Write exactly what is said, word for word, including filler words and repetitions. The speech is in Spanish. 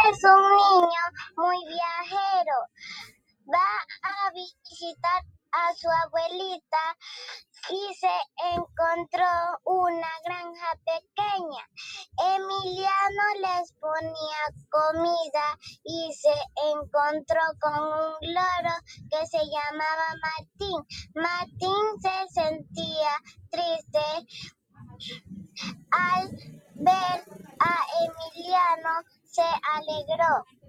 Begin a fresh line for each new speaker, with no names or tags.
es un niño muy viajero. Va a visitar a su abuelita y se encontró una granja pequeña. Emiliano les ponía comida y se encontró con un loro que se llamaba Martín. Martín se sentía triste. Al ver a Emiliano se alegró.